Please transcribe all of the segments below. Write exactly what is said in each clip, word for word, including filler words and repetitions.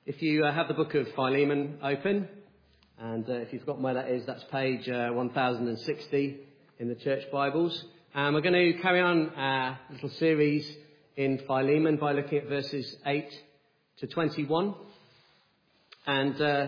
If you uh, have the book of Philemon open, and uh, if you've forgotten where that is, that's page uh, one thousand sixty in the church Bibles. And we're going to carry on our little series in Philemon by looking at verses eight to twenty-one. And uh,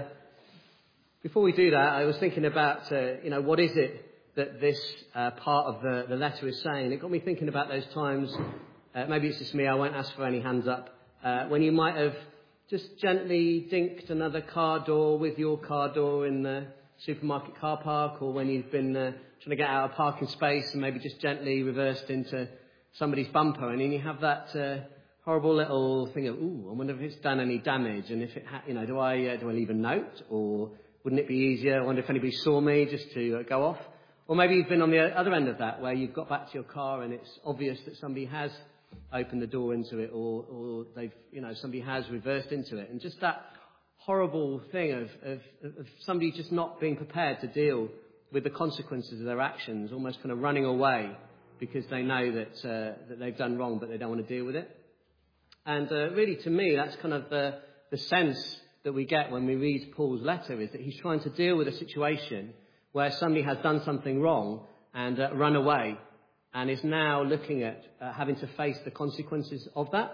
before we do that, I was thinking about, uh, you know, what is it that this uh, part of the, the letter is saying? It got me thinking about those times, uh, maybe it's just me, I won't ask for any hands up, uh, when you might have just gently dinked another car door with your car door in the supermarket car park, or when you've been uh, trying to get out of a parking space and maybe just gently reversed into somebody's bumper, and then you have that uh, horrible little thing of, ooh, I wonder if it's done any damage, and if it, ha- you know, do I uh, do I leave a note, or wouldn't it be easier? I wonder if anybody saw me just to uh, go off. Or maybe you've been on the other end of that, where you've got back to your car and it's obvious that somebody has opened the door into it, or, or they've, you know, somebody has reversed into it. And just that horrible thing of, of, of somebody just not being prepared to deal with the consequences of their actions, almost kind of running away because they know that, uh, that they've done wrong, but they don't want to deal with it. And uh, really, to me, that's kind of the, the sense that we get when we read Paul's letter, is that he's trying to deal with a situation where somebody has done something wrong and uh, run away, and is now looking at uh, having to face the consequences of that.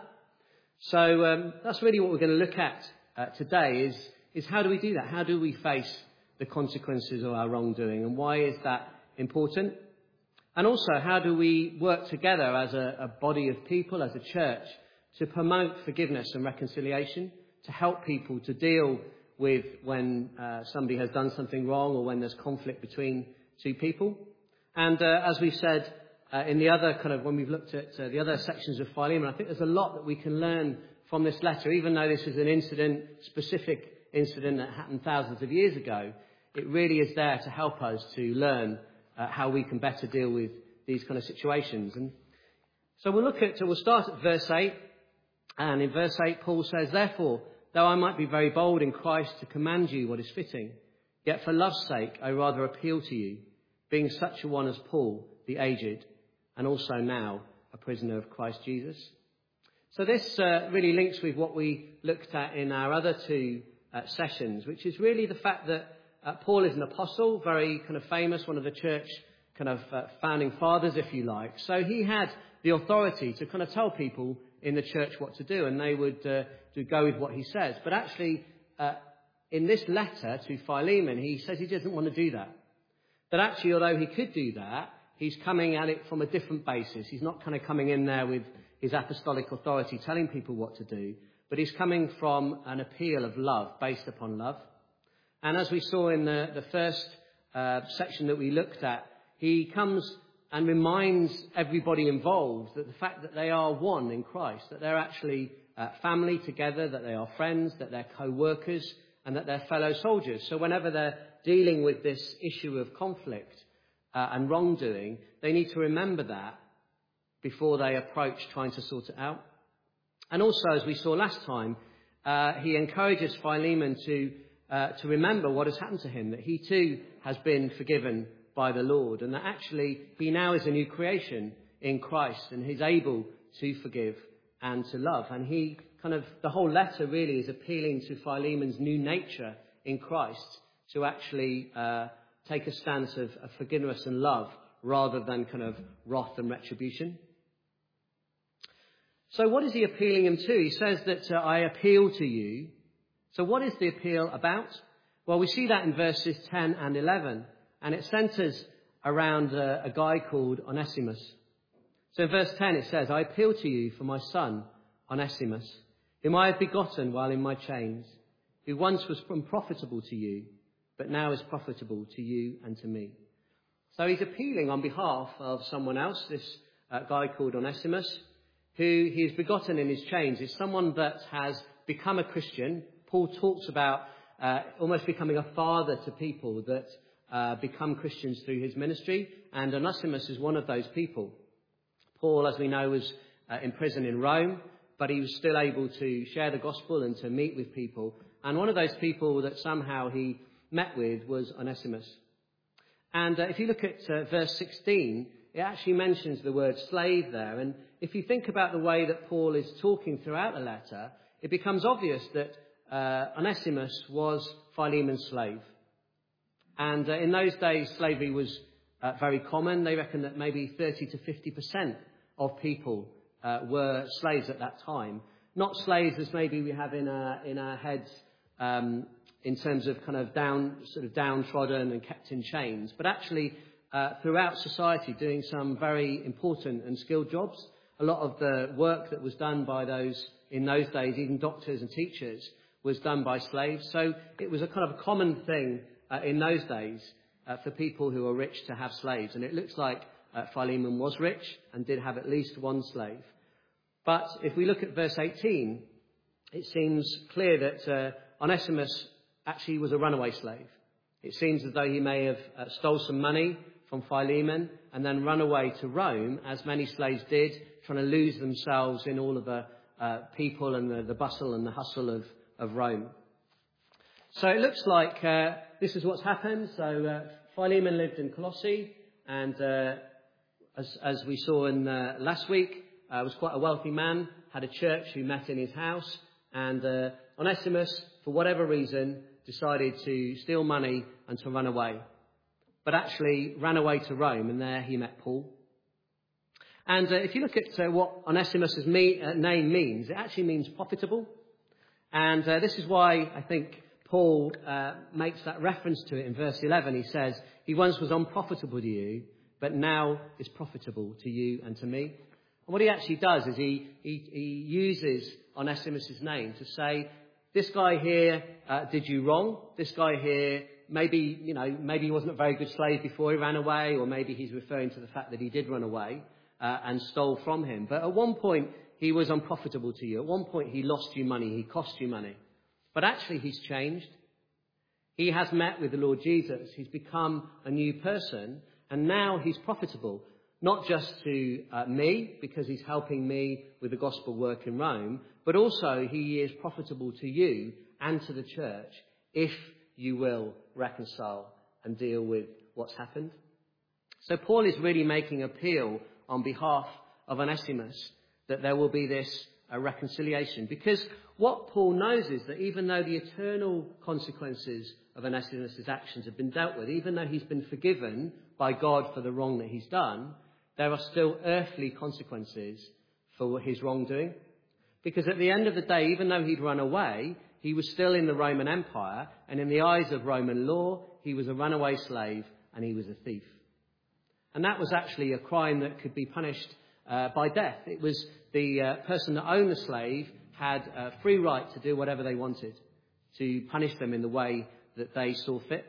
So um, that's really what we're going to look at uh, today, is, is how do we do that? How do we face the consequences of our wrongdoing, and why is that important? And also, how do we work together as a, a body of people, as a church, to promote forgiveness and reconciliation, to help people to deal with when uh, somebody has done something wrong, or when there's conflict between two people. And uh, as we've said uh, in the other kind of, when we've looked at uh, the other sections of Philemon, I think there's a lot that we can learn from this letter. Even though this is an incident, specific incident that happened thousands of years ago, it really is there to help us to learn uh, how we can better deal with these kind of situations. And so we'll look at, we'll start at verse eight. And in verse eight, Paul says, "Therefore, though I might be very bold in Christ to command you what is fitting, yet for love's sake I rather appeal to you, being such a one as Paul, the aged, and also now a prisoner of Christ Jesus." So this uh, really links with what we looked at in our other two uh, sessions, which is really the fact that uh, Paul is an apostle, very kind of famous, one of the church kind of uh, founding fathers, if you like. So he had the authority to kind of tell people in the church what to do, and they would uh, to go with what he says. But actually, uh, in this letter to Philemon, he says he doesn't want to do that. That actually, although he could do that, he's coming at it from a different basis. He's not kind of coming in there with his apostolic authority telling people what to do, but he's coming from an appeal of love, based upon love. And as we saw in the, the first uh, section that we looked at, he comes and reminds everybody involved that the fact that they are one in Christ, that they're actually uh, family together, that they are friends, that they're co-workers, and that they're fellow soldiers. So whenever they're dealing with this issue of conflict uh, and wrongdoing, they need to remember that before they approach trying to sort it out. And also, as we saw last time, uh, he encourages Philemon to uh, to remember what has happened to him, that he too has been forgiven by the Lord, and that actually he now is a new creation in Christ, and he's able to forgive and to love. And he kind of, the whole letter really is appealing to Philemon's new nature in Christ, to actually uh, take a stance of, of forgiveness and love rather than kind of wrath and retribution. So what is he appealing him to? He says that uh, I appeal to you. So what is the appeal about? Well, we see that in verses ten and eleven. And it centres around a, a guy called Onesimus. So in verse ten it says, "I appeal to you for my son, Onesimus, whom I have begotten while in my chains, who once was unprofitable to you, but now is profitable to you and to me." So he's appealing on behalf of someone else, this uh, guy called Onesimus, who he has begotten in his chains. Is someone that has become a Christian. Paul talks about uh, almost becoming a father to people that Uh, become Christians through his ministry, and Onesimus is one of those people. Paul, as we know, was uh, in prison in Rome, but he was still able to share the gospel and to meet with people. And one of those people that somehow he met with was Onesimus. And uh, if you look at uh, verse sixteen, it actually mentions the word slave there. And if you think about the way that Paul is talking throughout the letter, it becomes obvious that uh, Onesimus was Philemon's slave. And uh, in those days, slavery was uh, very common. They reckon that maybe thirty to fifty percent of people uh, were slaves at that time. Not slaves as maybe we have in our, in our heads um, in terms of kind of down, sort of downtrodden and kept in chains, but actually uh, throughout society doing some very important and skilled jobs. A lot of the work that was done by those in those days, even doctors and teachers, was done by slaves. So it was a kind of a common thing uh, in those days uh, for people who were rich to have slaves. And it looks like uh, Philemon was rich and did have at least one slave. But if we look at verse eighteen, it seems clear that uh, Onesimus actually was a runaway slave. It seems as though he may have uh, stole some money from Philemon and then run away to Rome, as many slaves did, trying to lose themselves in all of the uh, people and the, the bustle and the hustle of, of Rome. So it looks like uh, this is what's happened. So uh, Philemon lived in Colossae, and uh, as, as we saw in uh, last week, uh, was quite a wealthy man, had a church who met in his house, and uh, Onesimus, for whatever reason, decided to steal money and to run away. But actually ran away to Rome, and there he met Paul. And uh, if you look at uh, what Onesimus' me- uh, name means, it actually means profitable. And uh, this is why I think Paul uh, makes that reference to it in verse eleven. He says, he once was unprofitable to you, but now is profitable to you and to me. And what he actually does is he, he, he uses Onesimus' name to say, this guy here uh, did you wrong. This guy here, maybe, you know, maybe he wasn't a very good slave before he ran away, or maybe he's referring to the fact that he did run away uh, and stole from him. But at one point, he was unprofitable to you. At one point, he lost you money. He cost you money. But actually, he's changed. He has met with the Lord Jesus. He's become a new person. And now he's profitable, not just to uh, me, because he's helping me with the gospel work in Rome, but also he is profitable to you and to the church if you will reconcile and deal with what's happened. So Paul is really making appeal on behalf of Onesimus that there will be this uh, reconciliation. Because what Paul knows is that even though the eternal consequences of Onesimus' actions have been dealt with, even though he's been forgiven by God for the wrong that he's done, there are still earthly consequences for his wrongdoing. Because at the end of the day, even though he'd run away, he was still in the Roman Empire, and in the eyes of Roman law, he was a runaway slave and he was a thief. And that was actually a crime that could be punished uh, by death. It was the uh, person that owned the slave had a free right to do whatever they wanted, to punish them in the way that they saw fit.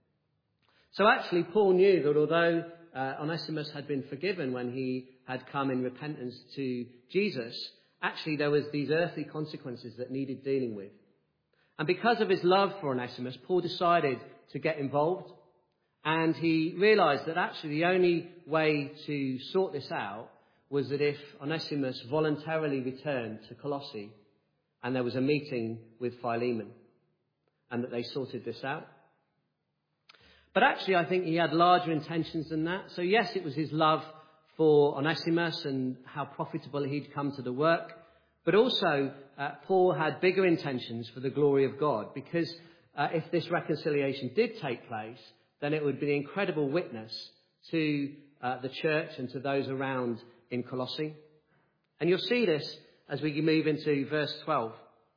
So actually, Paul knew that although uh, Onesimus had been forgiven when he had come in repentance to Jesus, actually there was these earthly consequences that needed dealing with. And because of his love for Onesimus, Paul decided to get involved. And he realized that actually the only way to sort this out was that if Onesimus voluntarily returned to Colossae and there was a meeting with Philemon and that they sorted this out. But actually, I think he had larger intentions than that. So yes, it was his love for Onesimus and how profitable he'd come to the work. But also, uh, Paul had bigger intentions for the glory of God, because uh, if this reconciliation did take place, then it would be an incredible witness to uh, the church and to those around in Colossae. And you'll see this as we move into verse twelve.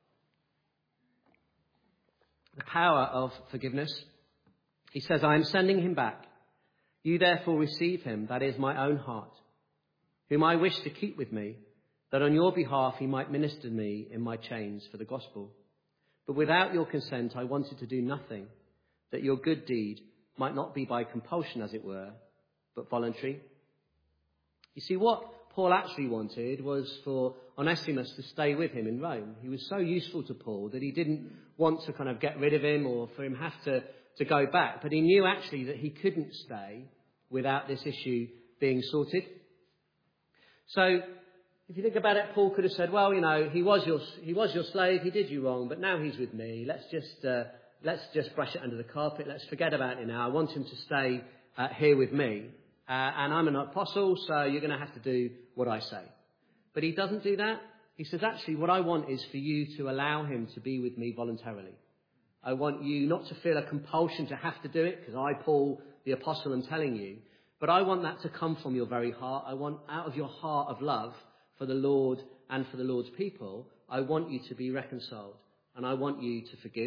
The power of forgiveness. He says, I am sending him back. You therefore receive him, that is my own heart, whom I wish to keep with me, that on your behalf he might minister to me in my chains for the gospel. But without your consent I wanted to do nothing, that your good deed might not be by compulsion, as it were, but voluntary. You see, what Paul actually wanted was for Onesimus to stay with him in Rome. He was so useful to Paul that he didn't want to kind of get rid of him or for him have to, to go back. But he knew actually that he couldn't stay without this issue being sorted. So if you think about it, Paul could have said, well, you know, he was your he was your slave, he did you wrong, but now he's with me. Let's just uh, let's just brush it under the carpet. Let's forget about it now. I want him to stay uh, here with me. Uh, and I'm an apostle, so you're going to have to do what I say. But he doesn't do that. he says, actually, what I want is for you to allow him to be with me voluntarily. I want you not to feel a compulsion to have to do it, because I, Paul, the apostle, am telling you. But I want that to come from your very heart. I want out of your heart of love for the Lord and for the Lord's people, I want you to be reconciled. And I want you to forgive.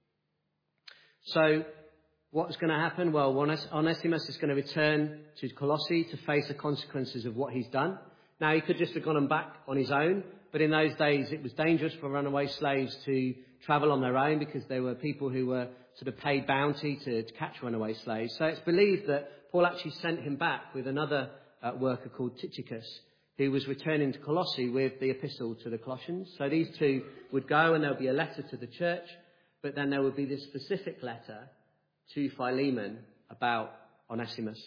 So what's going to happen? Well, Onesimus is going to return to Colossae to face the consequences of what he's done. Now, he could just have gone back on his own. But in those days, it was dangerous for runaway slaves to travel on their own, because there were people who were sort of paid bounty to, to catch runaway slaves. So it's believed that Paul actually sent him back with another uh, worker called Tychicus, who was returning to Colossae with the epistle to the Colossians. So these two would go, and there'll be a letter to the church, but then there would be this specific letter to Philemon about Onesimus.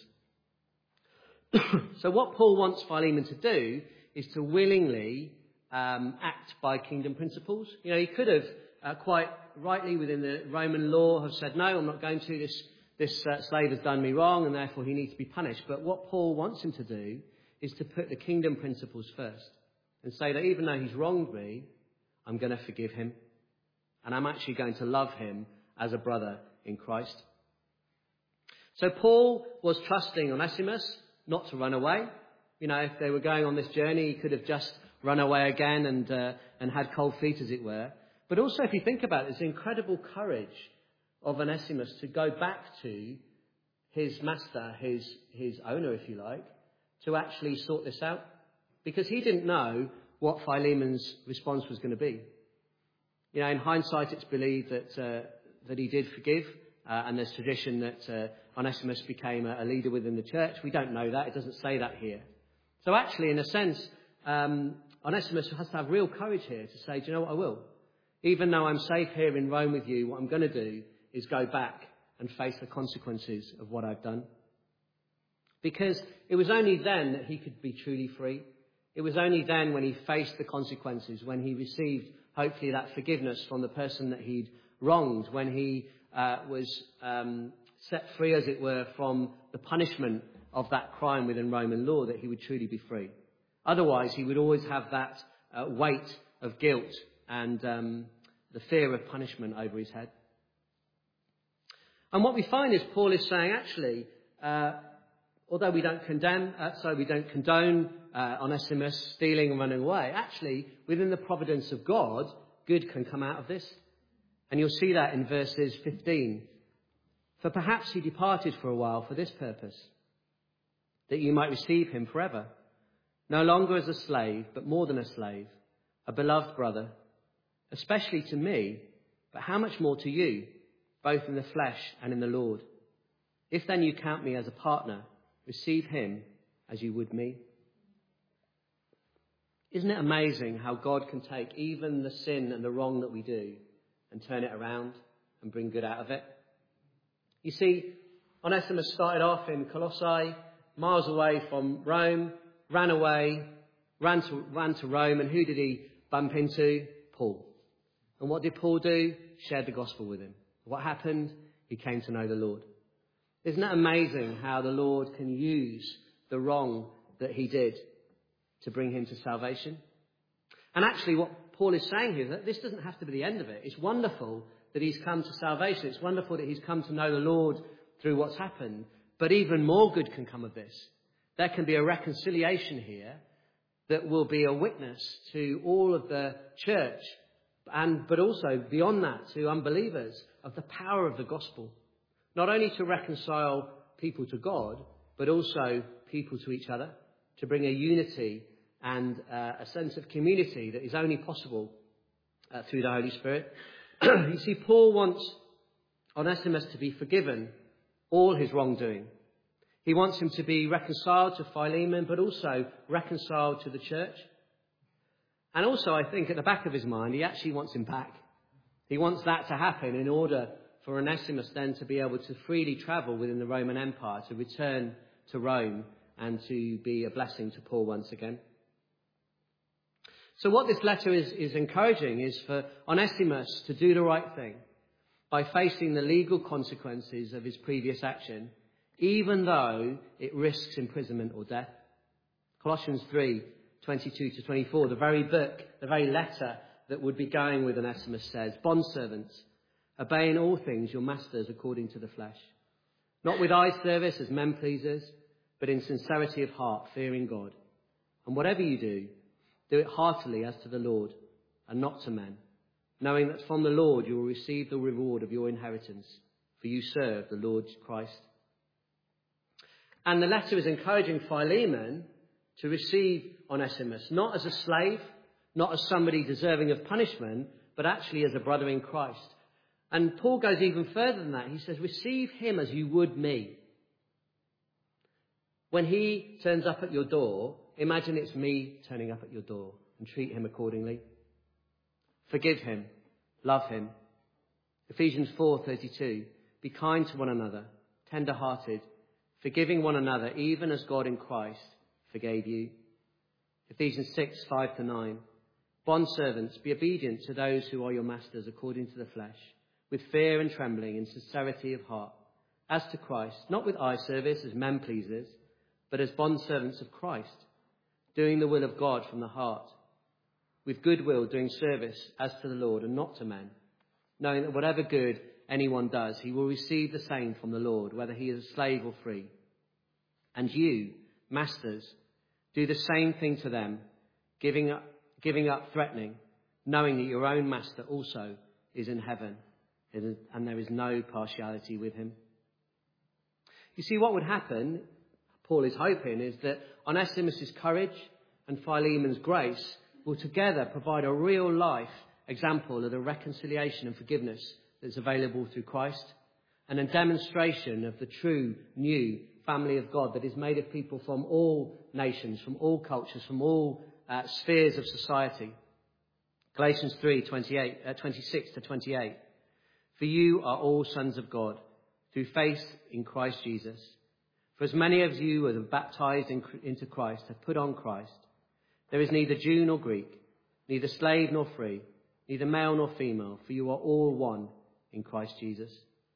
So what Paul wants Philemon to do is to willingly um, act by kingdom principles. You know, he could have uh, quite rightly within the Roman law have said, no, I'm not going to. This, this uh, slave has done me wrong, and therefore he needs to be punished. But what Paul wants him to do is to put the kingdom principles first and say that even though he's wronged me, I'm going to forgive him. And I'm actually going to love him as a brother in Christ. So Paul was trusting Onesimus not to run away. You know, if they were going on this journey, he could have just run away again and uh, and had cold feet, as it were. But also, if you think about it, it's incredible courage of Onesimus to go back to his master, his his owner, if you like, to actually sort this out. Because he didn't know what Philemon's response was going to be. You know, in hindsight, it's believed that uh, that he did forgive. Uh, and there's tradition that uh, Onesimus became a, a leader within the church. We don't know that. It doesn't say that here. So actually, in a sense, um, Onesimus has to have real courage here to say, do you know what, I will. Even though I'm safe here in Rome with you, what I'm going to do is go back and face the consequences of what I've done. Because it was only then that he could be truly free. It was only then when he faced the consequences, when he received, hopefully, that forgiveness from the person that he'd wronged, when he uh, was um, set free, as it were, from the punishment of that crime within Roman law, that he would truly be free. Otherwise, he would always have that uh, weight of guilt and um, the fear of punishment over his head. And what we find is Paul is saying, actually, uh, although we don't condemn, uh, so we don't condone uh, Onesimus stealing and running away, actually, within the providence of God, good can come out of this. And you'll see that in verses fifteen. For perhaps he departed for a while for this purpose, that you might receive him forever, no longer as a slave, but more than a slave, a beloved brother, especially to me, but how much more to you, both in the flesh and in the Lord. If then you count me as a partner, receive him as you would me. Isn't it amazing how God can take even the sin and the wrong that we do and turn it around and bring good out of it? You see, Onesimus started off in Colossae, miles away from Rome, ran away, ran to, ran to Rome, and who did he bump into? Paul. And what did Paul do? Shared the gospel with him. What happened? He came to know the Lord. Isn't that amazing how the Lord can use the wrong that he did to bring him to salvation? And actually what Paul is saying here is that this doesn't have to be the end of it. It's wonderful that he's come to salvation. It's wonderful that he's come to know the Lord through what's happened. But even more good can come of this. There can be a reconciliation here that will be a witness to all of the church, and but also beyond that to unbelievers, of the power of the gospel. Not only to reconcile people to God, but also people to each other, to bring a unity and uh, a sense of community that is only possible uh, through the Holy Spirit. You see, Paul wants Onesimus to be forgiven all his wrongdoing. He wants him to be reconciled to Philemon, but also reconciled to the church. And also, I think at the back of his mind, he actually wants him back. He wants that to happen in order for Onesimus then to be able to freely travel within the Roman Empire, to return to Rome and to be a blessing to Paul once again. So what this letter is, is encouraging is for Onesimus to do the right thing by facing the legal consequences of his previous action, even though it risks imprisonment or death. Colossians three twenty-two to twenty-four, the very book, the very letter that would be going with Onesimus says, "Bondservants, obey in all things your masters according to the flesh, not with eye service as men pleasers, but in sincerity of heart, fearing God. And whatever you do, do it heartily as to the Lord, and not to men, knowing that from the Lord you will receive the reward of your inheritance, for you serve the Lord Christ." And the letter is encouraging Philemon to receive Onesimus, not as a slave, not as somebody deserving of punishment, but actually as a brother in Christ. And Paul goes even further than that. He says, receive him as you would me. When he turns up at your door, imagine it's me turning up at your door, and treat him accordingly. Forgive him. Love him. Ephesians four thirty-two. Be kind to one another, tender-hearted, forgiving one another, even as God in Christ forgave you. Ephesians six five to nine. Bondservants, be obedient to those who are your masters according to the flesh, with fear and trembling and sincerity of heart, as to Christ, not with eye service as men pleasers, but as bondservants of Christ, doing the will of God from the heart, with goodwill doing service as to the Lord and not to men, knowing that whatever good anyone does, he will receive the same from the Lord, whether he is a slave or free. And you, masters, do the same thing to them, giving up, giving up threatening, knowing that your own master also is in heaven, and there is no partiality with him. You see, what would happen, Paul is hoping, is that Onesimus' courage and Philemon's grace will together provide a real life example of the reconciliation and forgiveness that's available through Christ, and a demonstration of the true new family of God that is made of people from all nations, from all cultures, from all uh, spheres of society. Galatians three twenty-eight, uh, twenty-six to twenty-eight. For you are all sons of God through faith in Christ Jesus. For as many of you as are baptized in, into Christ have put on Christ. There is neither Jew nor Greek, neither slave nor free, neither male nor female, for you are all one in Christ Jesus.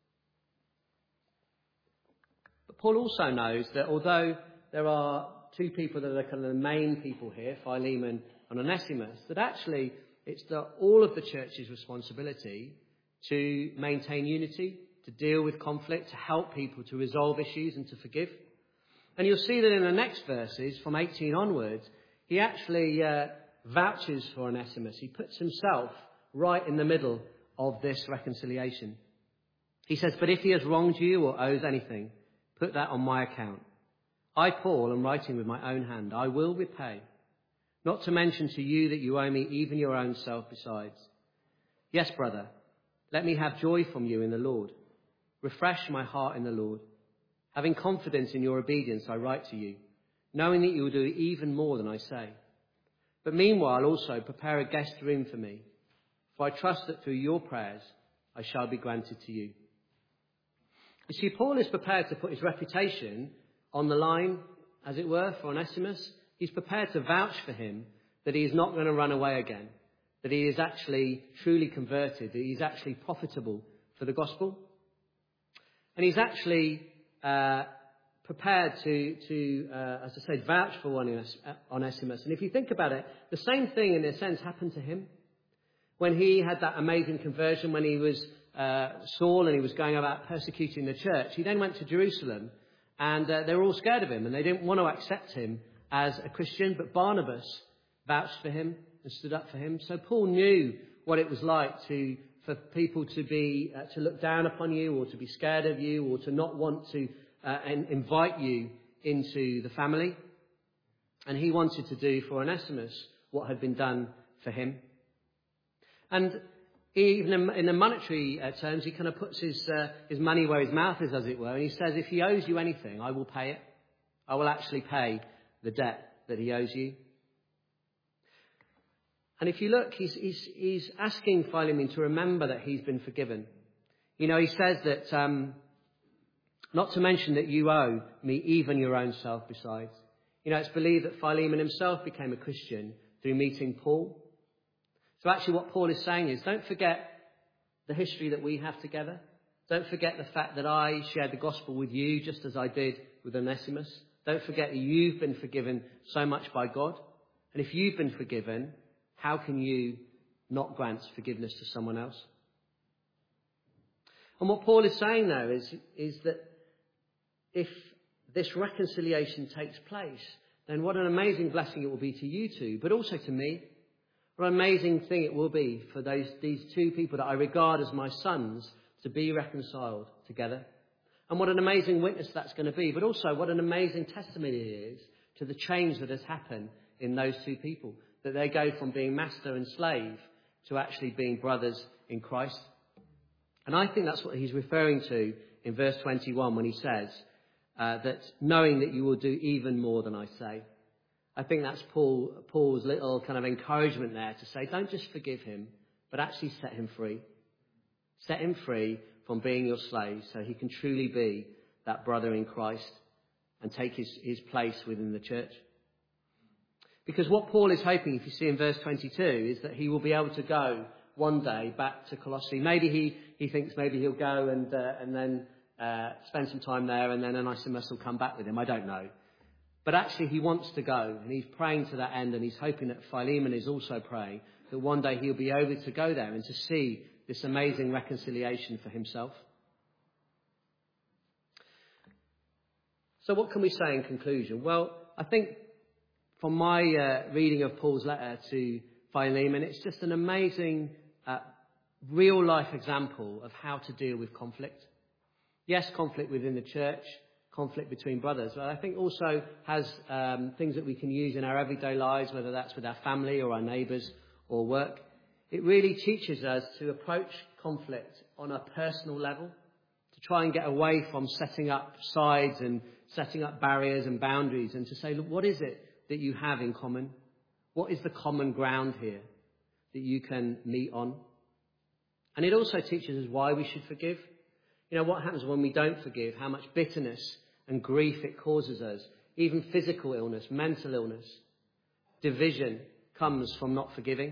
But Paul also knows that although there are two people that are kind of the main people here, Philemon and Onesimus, that actually it's the, all of the church's responsibility to maintain unity, to deal with conflict, to help people to resolve issues and to forgive. And you'll see that in the next verses, from eighteen onwards, he actually uh, vouches for Onesimus. He puts himself right in the middle of this reconciliation. He says, but if he has wronged you or owes anything, put that on my account. I, Paul, am writing with my own hand. I will repay. Not to mention to you that you owe me even your own self besides. Yes, brother, let me have joy from you in the Lord. Refresh my heart in the Lord. Having confidence in your obedience, I write to you, knowing that you will do even more than I say. But meanwhile, also prepare a guest room for me, for I trust that through your prayers I shall be granted to you. You see, Paul is prepared to put his reputation on the line, as it were, for Onesimus. He's prepared to vouch for him that he is not going to run away again, that he is actually truly converted, that he's actually profitable for the gospel. And he's actually uh, prepared to, to uh, as I say, vouch for Onesimus. And if you think about it, the same thing in a sense happened to him. When he had that amazing conversion, when he was uh, Saul and he was going about persecuting the church, he then went to Jerusalem and uh, they were all scared of him and they didn't want to accept him as a Christian. But Barnabas vouched for him and stood up for him. So Paul knew what it was like to for people to be uh, to look down upon you, or to be scared of you, or to not want to uh, and invite you into the family. And he wanted to do for Onesimus what had been done for him. And even in, in the monetary uh, terms, he kind of puts his uh, his money where his mouth is, as it were. And he says, if he owes you anything, I will pay it. I will actually pay the debt that he owes you. And if you look, he's, he's, he's asking Philemon to remember that he's been forgiven. You know, he says that, um, not to mention that you owe me even your own self besides. You know, it's believed that Philemon himself became a Christian through meeting Paul. So actually what Paul is saying is, don't forget the history that we have together. Don't forget the fact that I shared the gospel with you just as I did with Onesimus. Don't forget that you've been forgiven so much by God. And if you've been forgiven, how can you not grant forgiveness to someone else? And what Paul is saying there is, is that if this reconciliation takes place, then what an amazing blessing it will be to you two, but also to me. What an amazing thing it will be for those these two people that I regard as my sons to be reconciled together. And what an amazing witness that's going to be, but also what an amazing testimony it is to the change that has happened in those two people. That they go from being master and slave to actually being brothers in Christ. And I think that's what he's referring to in verse twenty-one when he says uh, that knowing that you will do even more than I say. I think that's Paul, Paul's little kind of encouragement there to say, don't just forgive him, but actually set him free. Set him free from being your slave so he can truly be that brother in Christ and take his, his place within the church. Because what Paul is hoping, if you see in verse twenty-two, is that he will be able to go one day back to Colossae. Maybe he, he thinks maybe he'll go and uh, and then uh, spend some time there and then Onesimus will come back with him. I don't know. But actually he wants to go and he's praying to that end and he's hoping that Philemon is also praying that one day he'll be able to go there and to see this amazing reconciliation for himself. So what can we say in conclusion? Well, I think from my uh, reading of Paul's letter to Philemon, it's just an amazing uh, real-life example of how to deal with conflict. Yes, conflict within the church, conflict between brothers, but I think also has um, things that we can use in our everyday lives, whether that's with our family or our neighbours or work. It really teaches us to approach conflict on a personal level, to try and get away from setting up sides and setting up barriers and boundaries and to say, look, what is it that you have in common? What is the common ground here that you can meet on? And it also teaches us why we should forgive. You know, what happens when we don't forgive, how much bitterness and grief it causes us, even physical illness, mental illness, division comes from not forgiving.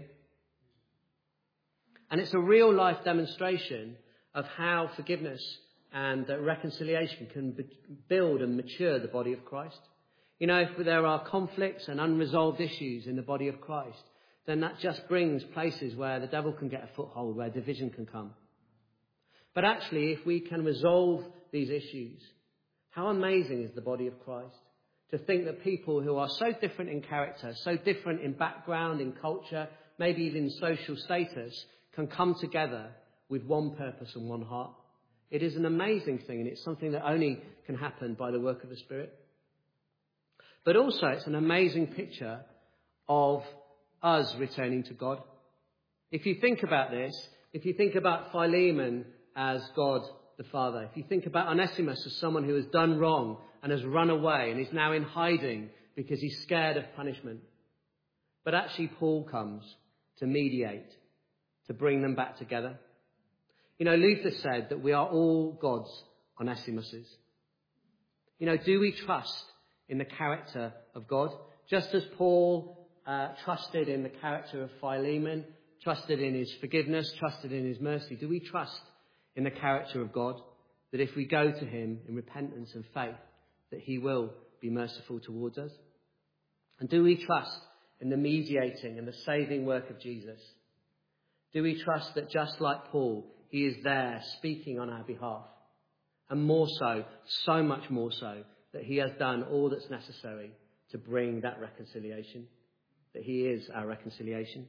And it's a real life demonstration of how forgiveness and uh, reconciliation can b- build and mature the body of Christ. You know, if there are conflicts and unresolved issues in the body of Christ, then that just brings places where the devil can get a foothold, where division can come. But actually, if we can resolve these issues, how amazing is the body of Christ? To think that people who are so different in character, so different in background, in culture, maybe even social status, can come together with one purpose and one heart. It is an amazing thing, and it's something that only can happen by the work of the Spirit. But also, it's an amazing picture of us returning to God. If you think about this, if you think about Philemon as God the Father, if you think about Onesimus as someone who has done wrong and has run away and is now in hiding because he's scared of punishment. But actually, Paul comes to mediate, to bring them back together. You know, Luther said that we are all God's Onesimuses. You know, do we trust in the character of God? Just as Paul uh, trusted in the character of Philemon, trusted in his forgiveness, trusted in his mercy, do we trust in the character of God, that if we go to him in repentance and faith, that he will be merciful towards us? And do we trust in the mediating and the saving work of Jesus? Do we trust that just like Paul, he is there speaking on our behalf? And more so, so much more so, that he has done all that's necessary to bring that reconciliation, that he is our reconciliation.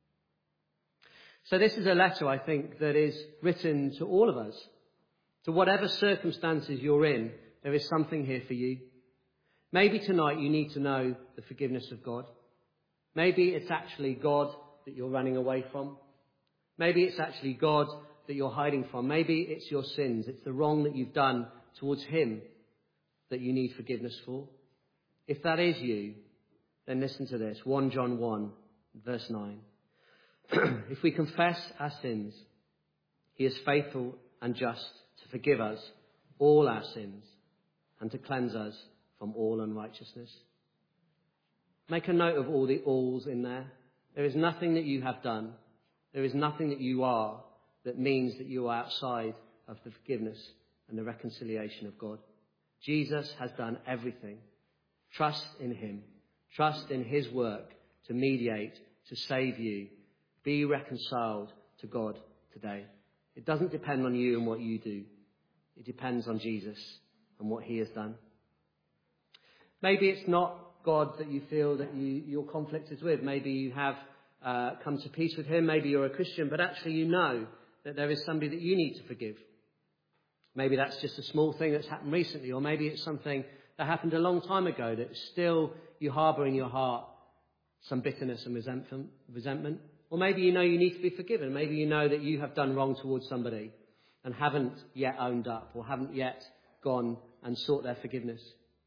So this is a letter, I think, that is written to all of us. To whatever circumstances you're in, there is something here for you. Maybe tonight you need to know the forgiveness of God. Maybe it's actually God that you're running away from. Maybe it's actually God that you're hiding from. Maybe it's your sins. It's the wrong that you've done towards him that you need forgiveness for. If that is you, then listen to this. First John one, verse nine. If we confess our sins, he is faithful and just to forgive us all our sins and to cleanse us from all unrighteousness. Make a note of all the alls in there. There is nothing that you have done. There is nothing that you are that means that you are outside of the forgiveness and the reconciliation of God. Jesus has done everything. Trust in him. Trust in his work to mediate, to save you. Be reconciled to God today. It doesn't depend on you and what you do. It depends on Jesus and what he has done. Maybe it's not God that you feel that you, your conflict is with. Maybe you have uh, come to peace with him. Maybe you're a Christian, but actually you know that there is somebody that you need to forgive. Maybe that's just a small thing that's happened recently, or maybe it's something that happened a long time ago that still you harbour in your heart some bitterness and resentment, resentment. Or maybe you know you need to be forgiven. Maybe you know that you have done wrong towards somebody and haven't yet owned up or haven't yet gone and sought their forgiveness.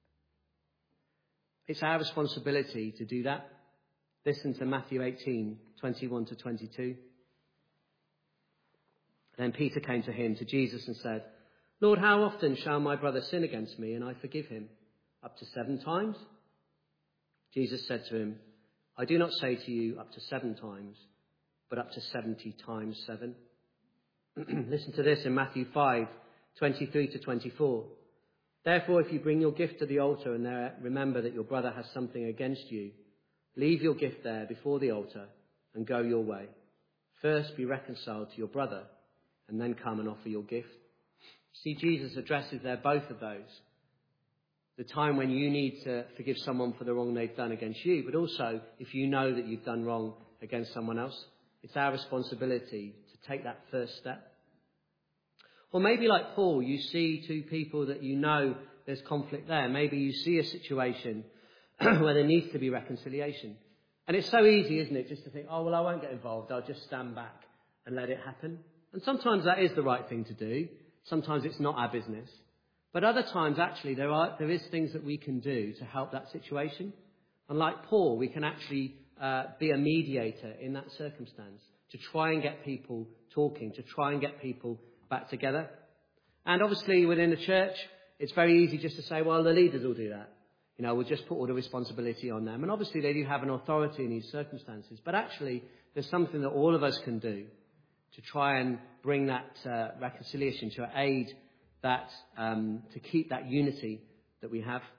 It's our responsibility to do that. Listen to Matthew eighteen, twenty-one to twenty-two. Then Peter came to him, to Jesus, and said, Lord, how often shall my brother sin against me and I forgive him? Up to seven times? Jesus said to him, I do not say to you up to seven times, but up to seventy times seven. Listen to this in Matthew five, twenty-three to twenty-four. Therefore, if you bring your gift to the altar and there remember that your brother has something against you, leave your gift there before the altar and go your way. First be reconciled to your brother and then come and offer your gift. See, Jesus addresses there both of those. The time when you need to forgive someone for the wrong they've done against you, but also if you know that you've done wrong against someone else, it's our responsibility to take that first step. Or maybe like Paul, you see two people that you know there's conflict there. Maybe you see a situation where there needs to be reconciliation. And it's so easy, isn't it, just to think, oh, well, I won't get involved. I'll just stand back and let it happen. And sometimes that is the right thing to do. Sometimes it's not our business. But other times, actually, there are there is things that we can do to help that situation. And like Paul, we can actually uh, be a mediator in that circumstance to try and get people talking, to try and get people back together. And obviously, within the church, it's very easy just to say, well, the leaders will do that. You know, we'll just put all the responsibility on them. And obviously, they do have an authority in these circumstances. But actually, there's something that all of us can do to try and bring that uh, reconciliation, to aid that, um, to keep that unity that we have.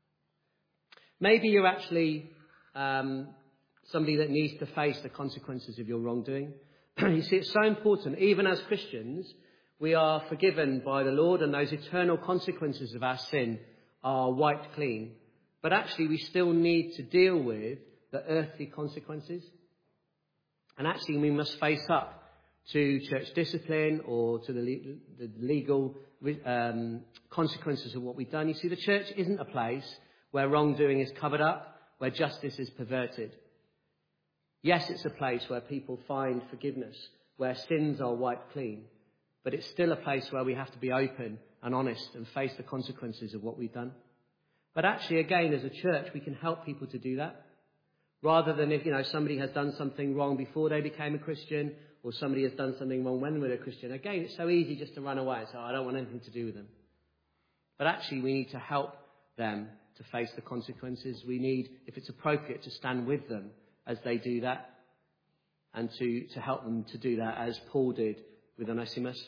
Maybe you're actually um, somebody that needs to face the consequences of your wrongdoing. You see, it's so important. Even as Christians, we are forgiven by the Lord, and those eternal consequences of our sin are wiped clean. But actually, we still need to deal with the earthly consequences. And actually, we must face up to church discipline or to the, le- the legal um, consequences of what we've done. You see, the church isn't a place where wrongdoing is covered up, where justice is perverted. Yes, it's a place where people find forgiveness, where sins are wiped clean. But it's still a place where we have to be open and honest and face the consequences of what we've done. But actually, again, as a church, we can help people to do that. Rather than if, you know, somebody has done something wrong before they became a Christian, or somebody has done something wrong when they were a Christian. Again, it's so easy just to run away and say, oh, I don't want anything to do with them. But actually, we need to help them to face the consequences. We need, if it's appropriate, to stand with them as they do that, and to, to help them to do that as Paul did with Onesimus.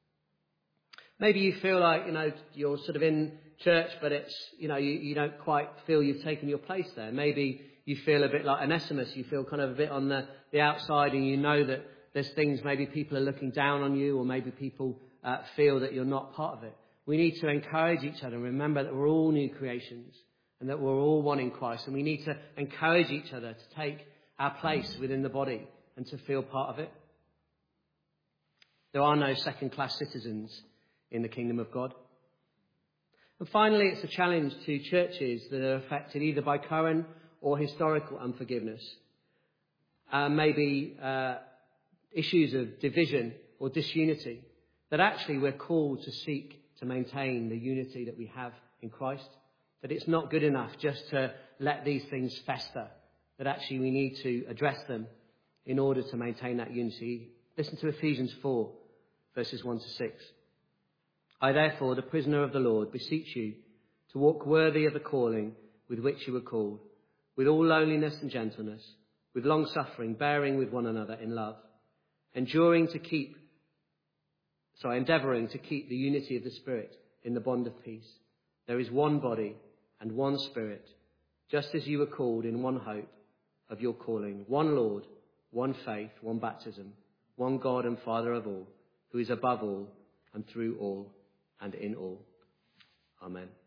Maybe you feel like, you know, you're sort of in church, but it's, you know, you, you don't quite feel you've taken your place there. Maybe you feel a bit like Onesimus. You feel kind of a bit on the, the outside, and you know that there's things, maybe people are looking down on you, or maybe people uh, feel that you're not part of it. We need to encourage each other and remember that we're all new creations and that we're all one in Christ. And we need to encourage each other to take our place within the body and to feel part of it. There are no second-class citizens in the kingdom of God. And finally, it's a challenge to churches that are affected either by current or historical unforgiveness. Uh, maybe uh, issues of division or disunity, that actually we're called to seek to maintain the unity that we have in Christ. That it's not good enough just to let these things fester, that actually we need to address them in order to maintain that unity. Listen to Ephesians four, verses one to six. I therefore, the prisoner of the Lord, beseech you to walk worthy of the calling with which you were called, with all lowliness and gentleness, with long suffering, bearing with one another in love, enduring to keep, sorry, endeavouring to keep the unity of the Spirit in the bond of peace. There is one body and one Spirit, just as you were called in one hope of your calling. One Lord, one faith, one baptism, one God and Father of all, who is above all and through all and in all. Amen.